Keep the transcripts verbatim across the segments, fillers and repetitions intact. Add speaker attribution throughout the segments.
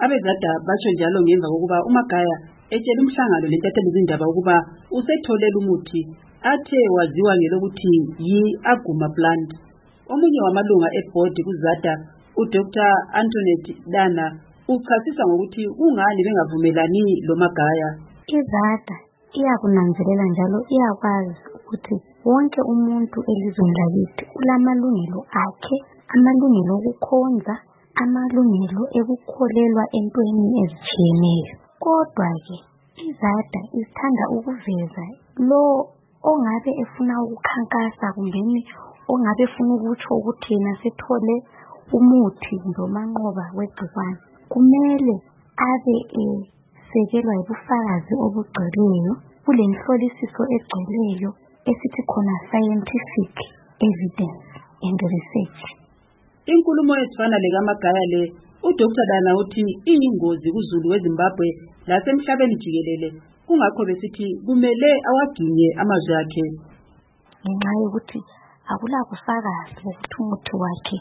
Speaker 1: Abezada basho njalo ngemva kokuba uMagaya etshela umhlangano lentatheli zindaba ukuba usetholela umuthi athe waziwa ngelokuthi yi-Aguma plant. Omunye wamalunga ebhodi kuZADA, uDoctor Antoinette Dana, uchasisa ngokuthi kungani bengavumelani loMagaya.
Speaker 2: IZADA iyakunanzelela njalo iyakwazi ukuthi wonke umuntu elizweni lakithi ulamalungelo akhe, amalungelo okukhonza, amalungelo ekukholelwa entweni ezitshiyeneyo. Kodwa-ke iZADA isithanda ukuveza lo ongabe efuna ukukhankasa kumbeni ongabe efuna ukutsho ukuthi yena sethole umuthi ngomanqoba wegciwane, kumele abe esekelwa yibufakazi obugcweleyo, kulenhlolisiso egcweleyo esithi khona scientific evidence and research.
Speaker 1: Inkulumo ezifana lekaMagaya le, uDoctor Dana uthi iyingozi kuZulu weZimbabwe lasemhlabeni jikelele, kungakho besithi kumele awaginye amazwi akhe.
Speaker 2: Ngenxa yokuthi akulabufakazi bokuthi umuthi wakhe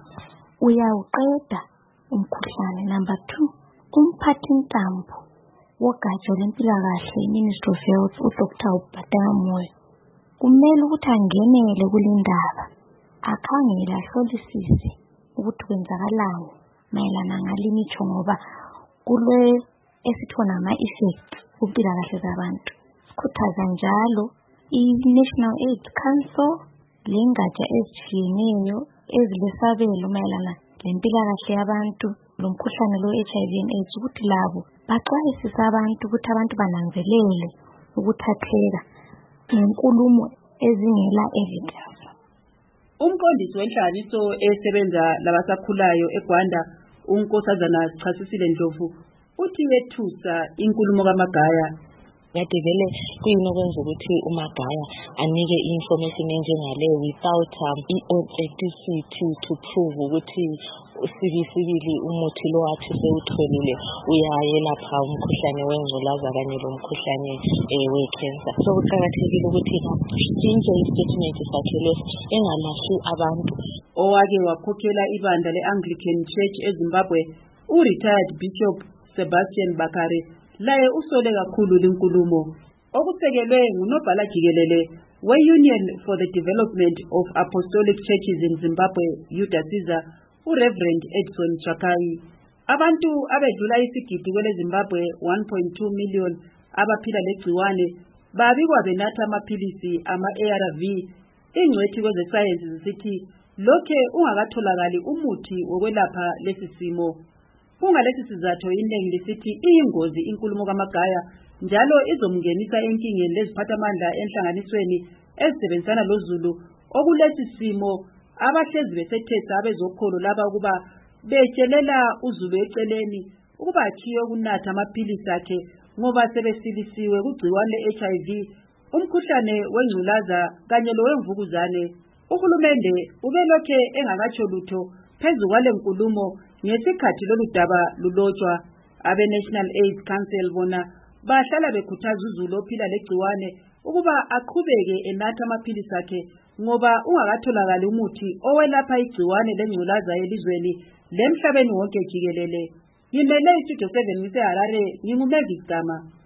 Speaker 2: uyawuqeda umkhuhlane. Number two, umphathintambo wogatsha lwempilakahle iMinistry of Health uDoctor Ubhatanga Moyo kumele ukuthi angenele kulendaba, akhangele ahlolisise ukuthi kwenzakalani mayelana ngalimitsho, ngoba kule esithona ama-effect kumpilakahle zabantu. Sikhuthaza njalo i-National AIDS Council lengatsha ezitshiyeneyo ezilesabelo mayelana lempilakahle yabantu lomkhuhlane lo H I V and AIDS ukuthi labo baxwayisise abantu ukuthi abantu bananzelele ukuthatheka ngenkulumo ezingela evidence.
Speaker 1: Umqondisi wenhlanganiso esebenza labasakhulayo eGwanda, uNkosazana Chasisile Ndlovu, uthi wethusa inkulumo kaMagaya.
Speaker 3: Yade vele kuyini okwenza ukuthi uMagaya anike i-information enjengale without um, i-authenticity to prove ukuthi sibisibili umuthi lo athi sewutholile uyayelapha umkhuhlane wengculaza kanye lomkhuhlane we-cancer. So kuqakathekile ukuthi sinje i-statement sakhe lesi engalahli abantu.
Speaker 1: Owake wakhokhela ibandla le-Anglican Church eZimbabwe, u-retired Bishop Sebastian Bakare, laye usole kakhulu linkulumo, okusekelwe ngunobhala jikelele we-Union for the Development of Apostolic Churches in Zimbabwe, UDASIZA, uReverend Edson Chakai. Abantu abedlula isigidi kwele Zimbabwe one point two million abaphila legciwane babikwa benatha amaphilisi ama-A R V. Ingcwethi kwezesayensi zisithi lokhe ungakatholakali umuthi wokwelapha lesi simo. Kungalesi sizathu iningi lisithi iyingozi inkulumo kaMagaya, njalo izomngenisa enkingeni leziphathamandla enhlanganisweni ezisebenzisana loZulu okulesi simo abahlezi besethetha abezokholo laba ukuba betshelela uZulu eceleni ukuba akhiye ukunatha amaphilisi akhe ngoba sebesilisiwe kugciwane le H I V, umkhuhlane wengculaza kanye lowemvukuzane. Uhulumende ubelokhe engakatsho lutho phezu kwale nkulumo ngesikhathi lolu daba lulotshwa. Abe-National AIDS Council bona bahlala bekhuthaza uZulu ophila legciwane ukuba aqhubeke enatha amaphilisi akhe ngoba ungakatholakali umuthi owelapha igciwane lengculaza elizweni lemhlabeni wonke jikelele. Ngimele iStudio seven ngise Harare, ngingumegigama.